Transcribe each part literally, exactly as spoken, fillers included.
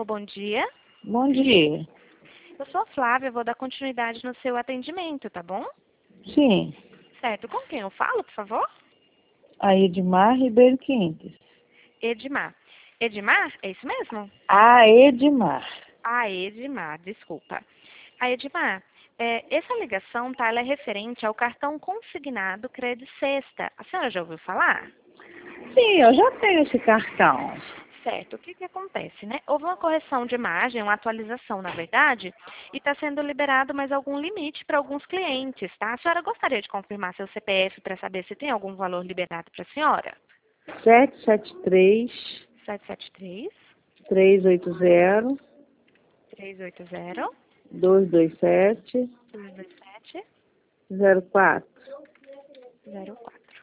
Alô, bom dia. Bom dia. Eu sou a Flávia, vou dar continuidade no seu atendimento, tá bom? Sim. Certo. Com quem eu falo, por favor? A Edmar Ribeiro Quintes. Edmar. Edmar? É isso mesmo? A Edmar. Ah, Edmar, desculpa. A Edmar, é, essa ligação, tá, ela é referente ao cartão consignado Credit Sexta. A senhora já ouviu falar? Sim, eu já tenho esse cartão. Certo. O que que acontece, né? Houve uma correção de imagem, uma atualização, na verdade, e está sendo liberado mais algum limite para alguns clientes, tá? A senhora gostaria de confirmar seu C P F para saber se tem algum valor liberado para a senhora? sete sete três, sete sete três, três oito zero, três oito zero, dois dois sete, dois dois sete, zero quatro. zero quatro.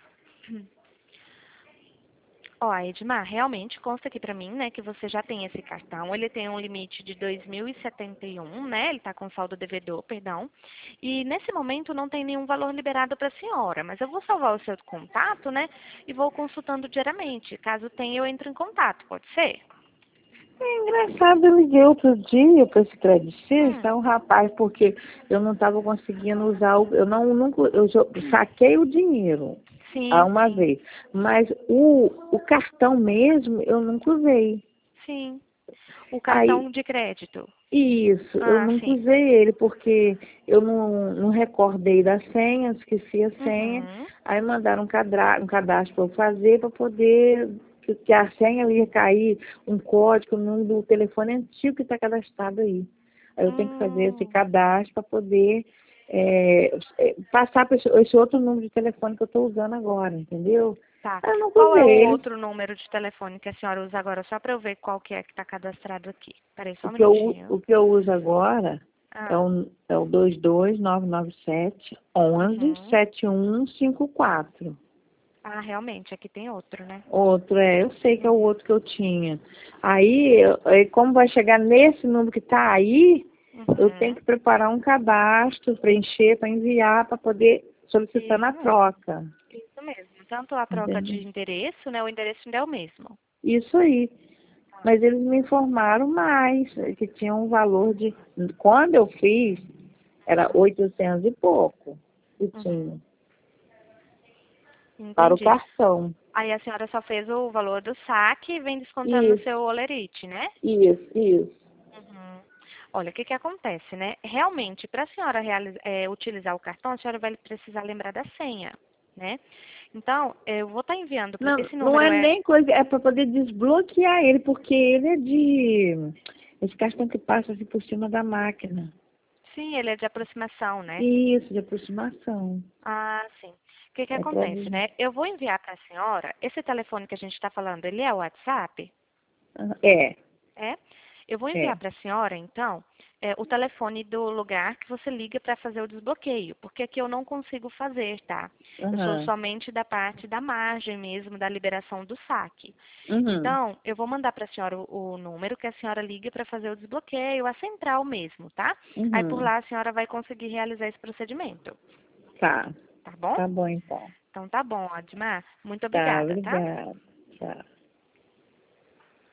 Ó, Edmar, realmente consta aqui pra mim, né, que você já tem esse cartão. Ele tem um limite de dois mil e setenta e um, né? Ele tá com saldo devedor, perdão. E nesse momento não tem nenhum valor liberado para a senhora, mas eu vou salvar o seu contato, né, e vou consultando diariamente. Caso tenha, eu entro em contato, pode ser? É engraçado, eu liguei outro dia para esse Credit Hum, Sexta, um rapaz, porque eu não estava conseguindo usar o. Eu não nunca. Eu jo- saquei o dinheiro a sim, uma sim, vez. Mas o, o cartão mesmo eu nunca usei. sim. O Aí, cartão de crédito. isso, eu Ah, nunca sim. usei ele porque eu não, não recordei da senha, esqueci a senha. Uhum. Aí mandaram um, cadra, um cadastro para eu fazer para poder, que, que a senha ia cair, um código, o número do telefone antigo que está cadastrado aí. Aí eu tenho que fazer esse Hum. cadastro para poder é, é, passar para esse, esse outro número de telefone que eu estou usando agora, entendeu? Tá. Aí eu nunca Qual é usei o ele. outro número de telefone que a senhora usa agora? Só para eu ver qual que é que está cadastrado aqui. Peraí, só O um que eu, minutinho. o que eu uso agora é Ah, o, é o dois dois nove nove sete, onze, uhum. sete um cinco quatro. Ah, realmente, aqui tem outro, né? Outro, é, eu sei que é o Uhum. outro que eu tinha. Aí, eu- aí como vai chegar nesse número que está aí, eu tenho Uhum. que preparar um cadastro, preencher para enviar, para poder solicitar na Isso mesmo. troca. Isso mesmo. Tanto a troca Entendeu? de endereço, né? O endereço ainda é o mesmo. Isso aí. Mas eles me informaram mais, que tinha um valor de. Quando eu fiz, era oitocentos e pouco que tinha Uhum. para o Entendi. cartão. Aí a senhora só fez o valor do saque e vem descontando no Isso, seu olerite, né? isso, isso. Uhum. Olha, o que que acontece, né? Realmente, para a senhora realiza- é, utilizar o cartão, a senhora vai precisar lembrar da senha, né? Então, eu vou estar enviando, pra- Não, esse não número é é, nem coisa, é para poder desbloquear ele, porque ele é de. Esse cartão que passa assim por cima da máquina. sim, ele é de aproximação, né? Isso, de aproximação. Ah, sim. O que que É para. acontece, né? Eu vou enviar para a senhora, esse telefone que a gente está falando, ele é o WhatsApp? É, É? Eu vou enviar é. para a senhora, então, é, o telefone do lugar que você liga para fazer o desbloqueio, porque aqui eu não consigo fazer, tá? Eu sou Aham. somente da parte da margem mesmo, da liberação do saque. Uhum. Então, eu vou mandar para a senhora o, o número que a senhora liga para fazer o desbloqueio, a central mesmo, tá? Aí por Uhum. lá a senhora vai conseguir realizar esse procedimento, Tá. tá bom? Tá bom então. Então tá bom, Admar. Muito Tá, obrigada, tá? obrigada. Tchau.